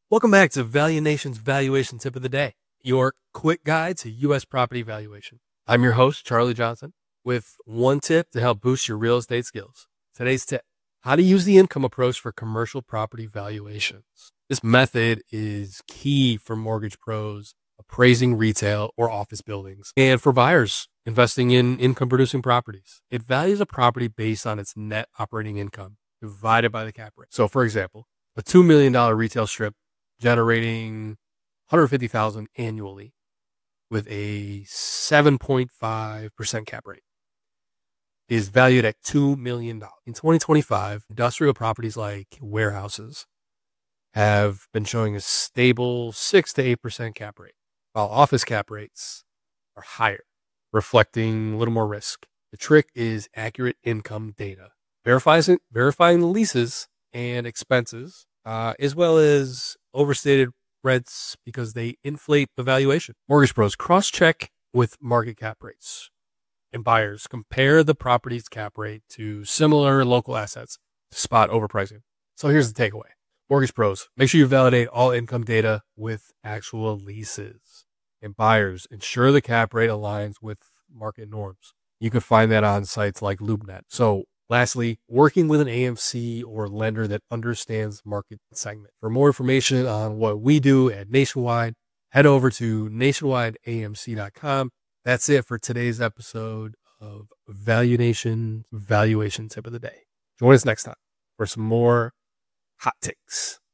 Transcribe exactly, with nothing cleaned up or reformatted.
Welcome back to Value Nation's Valuation Tip of the Day, your quick guide to U S property valuation. I'm your host, Charlie Johnson, with one tip to help boost your real estate skills. Today's tip: how to use the income approach for commercial property valuations. This method is key for mortgage pros appraising retail or office buildings, and for buyers investing in income producing properties. It values a property based on its net operating income divided by the cap rate. So, for example, a two million dollars retail strip generating one hundred fifty thousand dollars annually with a seven point five percent cap rate is valued at two million dollars. In twenty twenty-five, industrial properties like warehouses have been showing a stable six to eight percent cap rate, while office cap rates are higher, reflecting a little more risk. The trick is accurate income data, verifies it, verifying the leases and expenses, uh, as well as overstated rents because they inflate the valuation. Mortgage pros cross-check with market cap rates, and buyers compare the property's cap rate to similar local assets to spot overpricing. So here's the takeaway. Mortgage pros, make sure you validate all income data with actual leases. And buyers, ensure the cap rate aligns with market norms. You can find that on sites like LoopNet. So lastly, working with an A M C or lender that understands market segment. For more information on what we do at Nationwide, head over to nationwide A M C dot com. That's it for today's episode of Value Nation Valuation Tip of the Day. Join us next time for some more hot takes.